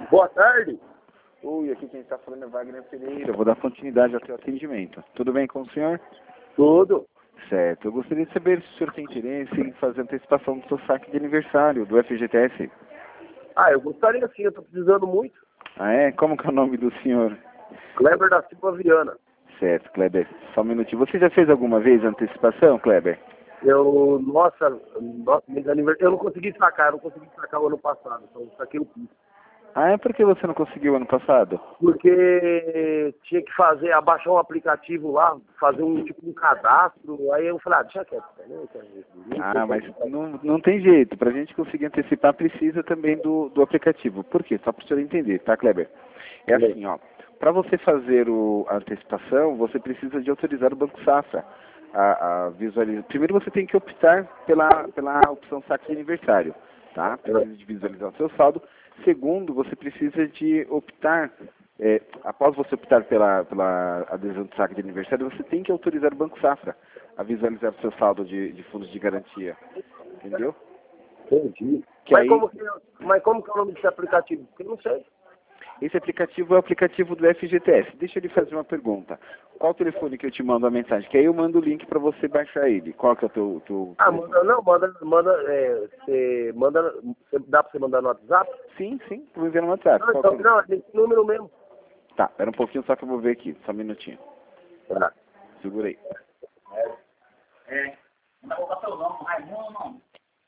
Boa tarde. Oi, aqui quem está falando é Wagner Pereira. Vou dar continuidade ao seu atendimento. Tudo bem com o senhor? Tudo. Certo. Eu gostaria de saber se o senhor tem interesse em fazer antecipação do seu saque de aniversário, do FGTS. Eu gostaria sim, eu tô precisando muito. Ah, é? Como que é o nome do senhor? Kleber da Silva Viana. Certo, Kleber. Só um minutinho. Você já fez alguma vez antecipação, Kleber? Nossa, mês de aniversário, eu não consegui sacar o ano passado, então eu saquei o piso. Ah, é porque você não conseguiu ano passado? Porque tinha que abaixar um aplicativo lá, fazer um cadastro, aí eu falei, deixa quieto. Mas não tem jeito. Para a gente conseguir antecipar, precisa também do aplicativo. Por quê? Só para o senhor entender, tá, Kleber? É assim, ó. Para você fazer a antecipação, você precisa de autorizar o Banco Safra a visualizar. Primeiro você tem que optar pela opção saque de aniversário, tá? Precisa de visualizar o seu saldo. Segundo, você precisa de optar, após você optar pela adesão do saque de aniversário, você tem que autorizar o Banco Safra a visualizar o seu saldo de fundos de garantia. Entendeu? Entendi. Mas como que é o nome desse aplicativo? Porque eu não sei. Esse aplicativo é o aplicativo do FGTS. Deixa eu lhe fazer uma pergunta. Qual telefone que eu te mando a mensagem? Que aí eu mando o link para você baixar ele. Qual que é o teu dá pra você mandar no WhatsApp? Sim, vou enviar no WhatsApp. Não, é esse número mesmo. Tá, espera um pouquinho só que eu vou ver aqui. Só um minutinho. Tá. Segura aí. Não vou botar o nome, Raimundo, não.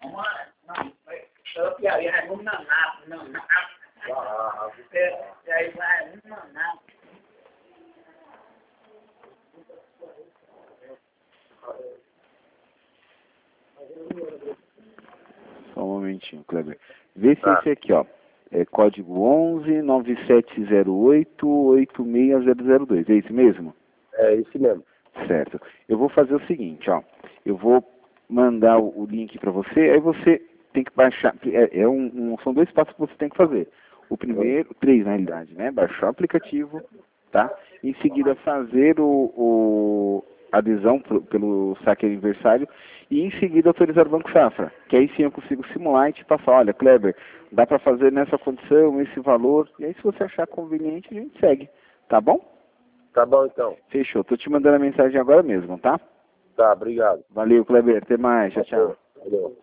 Eu piaria, Raimundo Nanato, E aí vai, Raimundo Nanato. Só um momentinho, Kleber. Vê se esse aqui, ó. É código 11-9708-86002. É esse mesmo? É esse mesmo. Certo. Eu vou fazer o seguinte, ó. Eu vou mandar o link para você, aí você tem que baixar. São dois passos que você tem que fazer. O primeiro, três na realidade, né? Baixar o aplicativo, tá? Em seguida fazer a adesão pelo saque aniversário e em seguida autorizar o Banco Safra. Que aí sim eu consigo simular e te passar, olha, Kleber, dá para fazer nessa condição, esse valor. E aí se você achar conveniente, a gente segue. Tá bom? Tá bom então. Fechou. Tô te mandando a mensagem agora mesmo, tá? Tá, obrigado. Valeu, Kleber. Até mais. Tchau, tchau. Valeu.